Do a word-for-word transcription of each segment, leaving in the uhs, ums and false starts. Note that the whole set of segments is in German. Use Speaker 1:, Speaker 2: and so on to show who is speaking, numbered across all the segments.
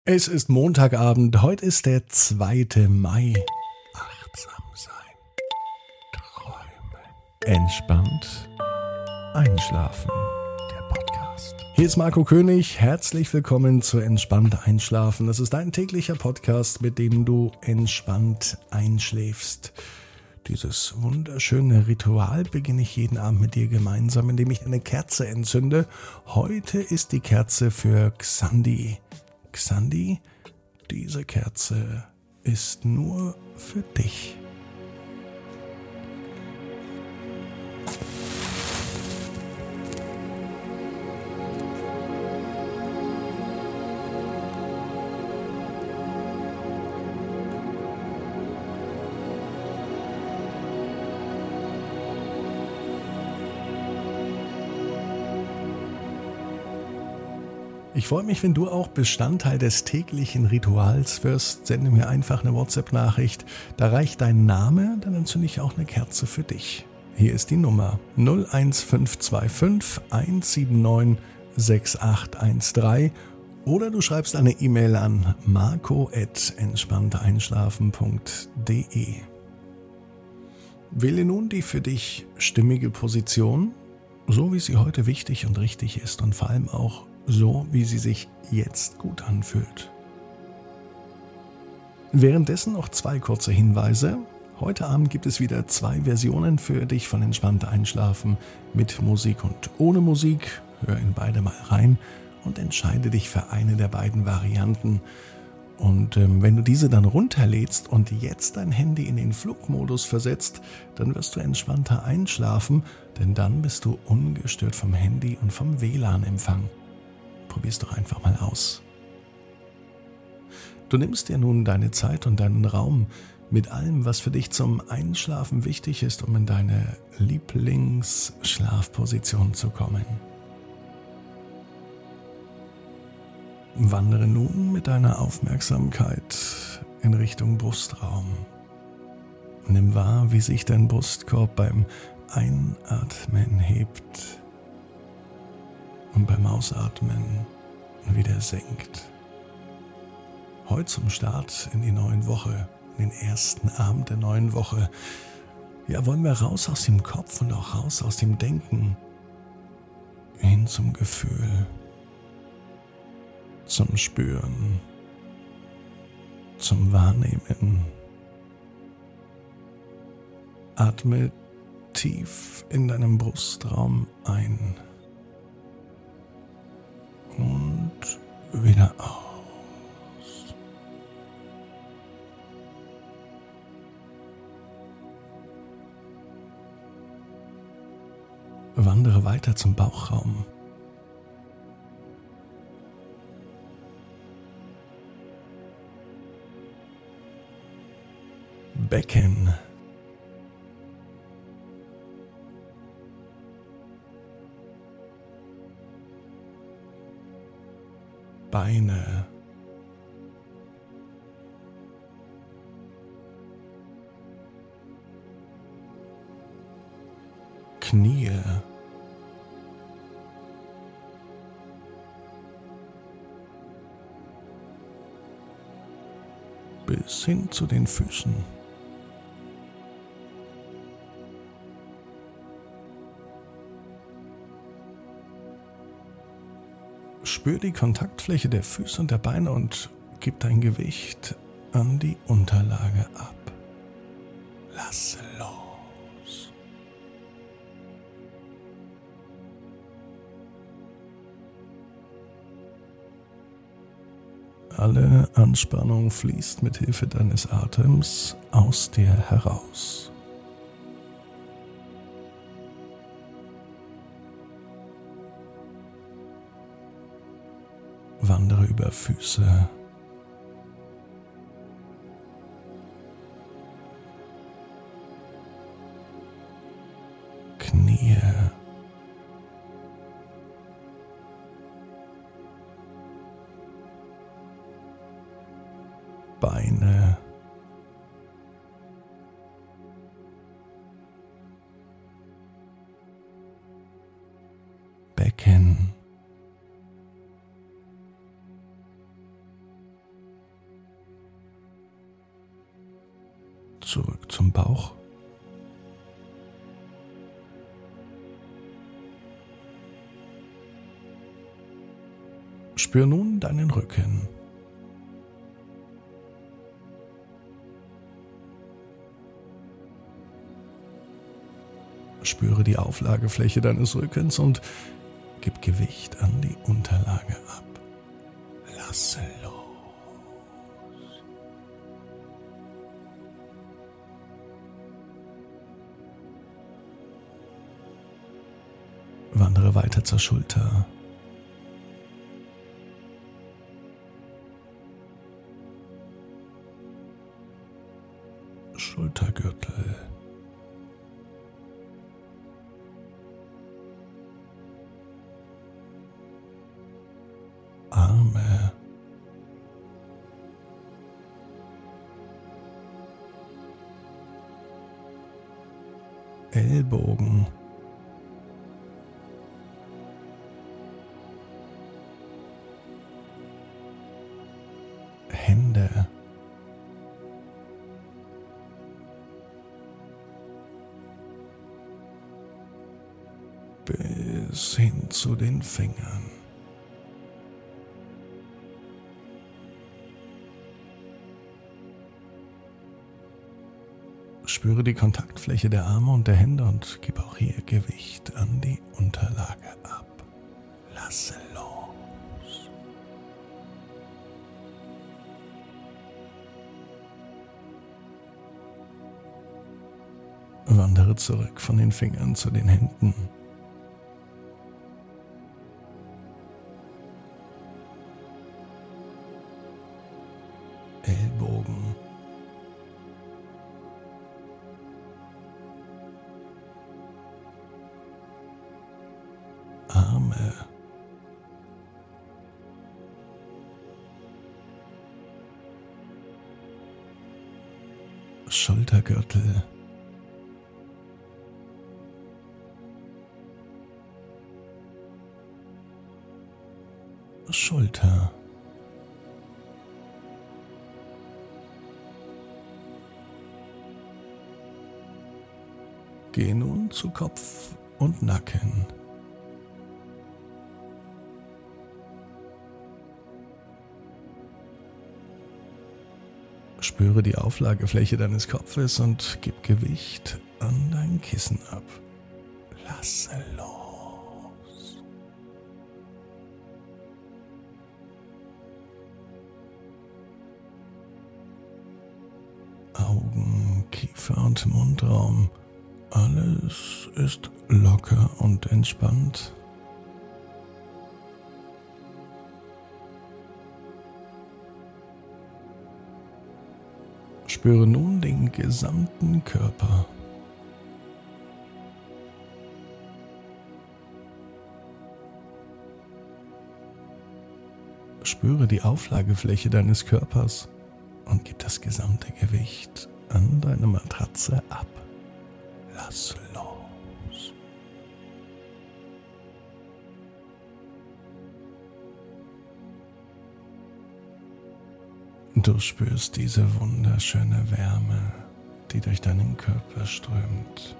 Speaker 1: Es ist Montagabend, heute ist der zweite Mai. Achtsam sein, träumen, entspannt einschlafen. Der Podcast. Hier ist Marco König, herzlich willkommen zu Entspannt Einschlafen. Das ist dein täglicher Podcast, mit dem du entspannt einschläfst. Dieses wunderschöne Ritual beginne ich jeden Abend mit dir gemeinsam, indem ich eine Kerze entzünde. Heute ist die Kerze für Xandi. Xandi, diese Kerze ist nur für dich. Ich freue mich, wenn du auch Bestandteil des täglichen Rituals wirst. Sende mir einfach eine WhatsApp-Nachricht. Da reicht dein Name, dann entzünde ich auch eine Kerze für dich. Hier ist die Nummer null eins fünf zwei fünf eins sieben neun sechs acht eins drei oder du schreibst eine E-Mail an marco at entspannteinschlafen punkt de. Wähle nun die für dich stimmige Position, so wie sie heute wichtig und richtig ist und vor allem auch so, wie sie sich jetzt gut anfühlt. Währenddessen noch zwei kurze Hinweise. Heute Abend gibt es wieder zwei Versionen für dich von Entspannt Einschlafen, mit Musik und ohne Musik. Hör in beide mal rein und entscheide dich für eine der beiden Varianten. Und ähm, wenn du diese dann runterlädst und jetzt dein Handy in den Flugmodus versetzt, dann wirst du entspannter einschlafen, denn dann bist du ungestört vom Handy und vom W L A N-Empfang. Probier's doch einfach mal aus. Du nimmst dir nun deine Zeit und deinen Raum mit allem, was für dich zum Einschlafen wichtig ist, um in deine Lieblingsschlafposition zu kommen. Wandere nun mit deiner Aufmerksamkeit in Richtung Brustraum. Nimm wahr, wie sich dein Brustkorb beim Einatmen hebt und beim Ausatmen wieder senkt. Heute zum Start in die neue Woche, in den ersten Abend der neuen Woche, ja, wollen wir raus aus dem Kopf und auch raus aus dem Denken, hin zum Gefühl, zum Spüren, zum Wahrnehmen. Atme tief in deinem Brustraum ein und wieder aus. Wandere weiter zum Bauchraum. Becken. Beine. Knie. Bis hin zu den Füßen. Spür die Kontaktfläche der Füße und der Beine und gib dein Gewicht an die Unterlage ab. Lasse los. Alle Anspannung fließt mit Hilfe deines Atems aus dir heraus. Wandere über Füße, Knie, Beine, Becken, zurück zum Bauch. Spür nun deinen Rücken. Spüre die Auflagefläche deines Rückens und gib Gewicht an die Unterlage ab. Lasse los. Wandere weiter zur Schulter. Schultergürtel. Arme. Ellbogen. Hände. Bis hin zu den Fingern. Spüre die Kontaktfläche der Arme und der Hände und gib auch hier Gewicht an die Unterlage ab. Lasse los. Wandere zurück von den Fingern zu den Händen. Ellbogen. Arme. Schultergürtel. Schulter. Geh nun zu Kopf und Nacken. Spüre die Auflagefläche deines Kopfes und gib Gewicht an dein Kissen ab. Lasse los. Augen, Kiefer und Mundraum. Alles ist locker und entspannt. Spüre nun den gesamten Körper. Spüre die Auflagefläche deines Körpers und gib das gesamte Gewicht an deine Matratze ab. Lass los. Du spürst diese wunderschöne Wärme, die durch deinen Körper strömt.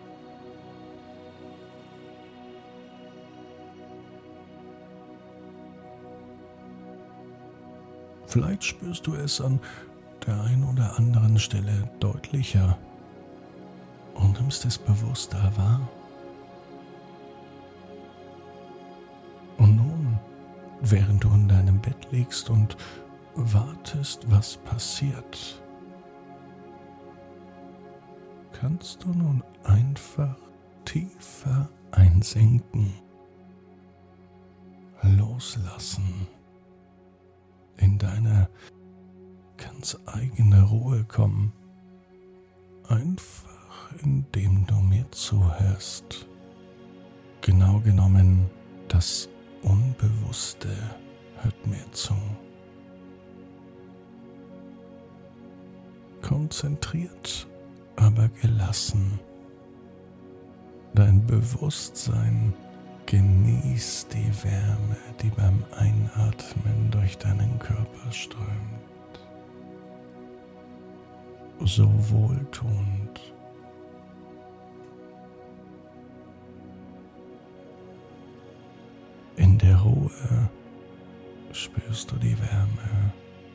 Speaker 1: Vielleicht spürst du es an der einen oder anderen Stelle deutlicher und nimmst es bewusster wahr. Und nun, während du in deinem Bett liegst und wartest, was passiert, kannst du nun einfach tiefer einsinken, loslassen, in deine ganz eigene Ruhe kommen, einfach indem du mir zuhörst. Genau genommen, das Unbewusste hört mir zu. Konzentriert, aber gelassen. Dein Bewusstsein genießt die Wärme, die beim Einatmen durch deinen Körper strömt. so wohltuend. In der Ruhe spürst du die Wärme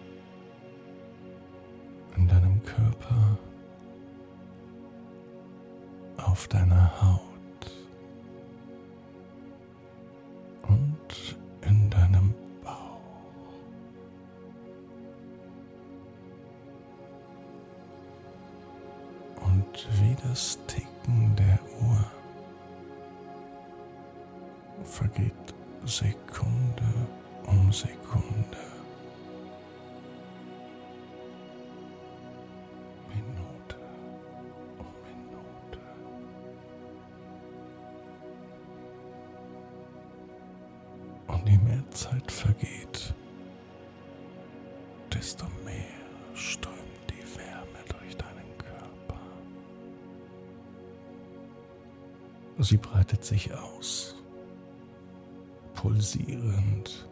Speaker 1: in deinem Körper, auf deiner Haut und in deinem Bauch. Und wie das Ticken der Uhr vergeht Sekunde um Sekunde, Minute um Minute. Und je mehr Zeit vergeht, desto mehr strömt die Wärme durch deinen Körper. Sie breitet sich aus, pulsierend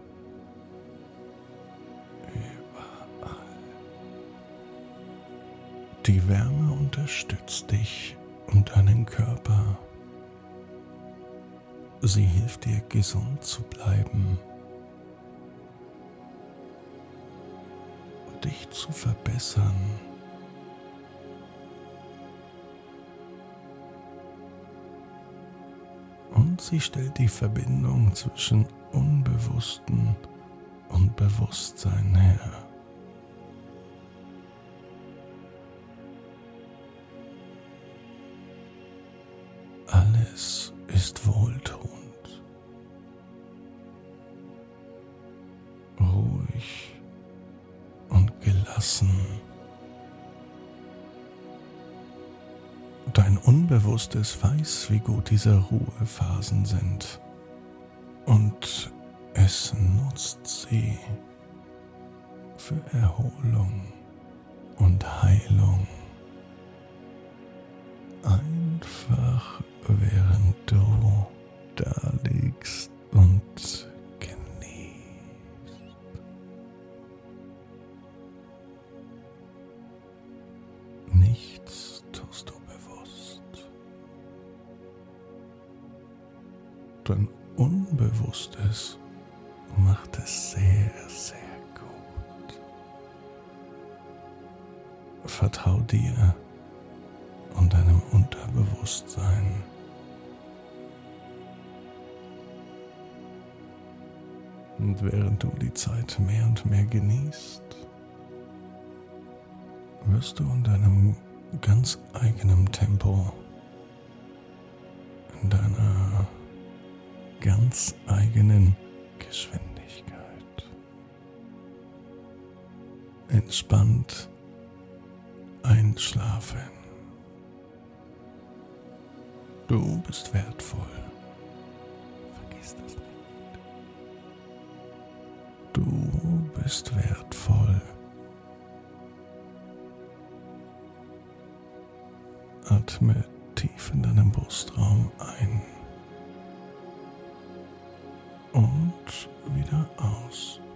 Speaker 1: überall. Die Wärme unterstützt dich und deinen Körper. Sie hilft dir, gesund zu bleiben, dich zu verbessern. Und sie stellt die Verbindung zwischen Unbewussten und Bewusstsein her. Alles ist wohltuend, ruhig und gelassen. Dein Unbewusstes weiß, wie gut diese Ruhephasen sind, und es nutzt sie für Erholung und Heilung. Einfach während du da liegst und genießt. Nichts tust du bewusst. Dein Unbewusstes macht es sehr, sehr gut. Vertrau dir und deinem Unterbewusstsein. Und während du die Zeit mehr und mehr genießt, wirst du in deinem ganz eigenen Tempo, in deiner ganz eigenen Geschwindigkeit entspannt einschlafen. Du bist wertvoll. Vergiss das nicht. Du bist wertvoll. Atme tief in deinem Brustraum ein und wieder aus.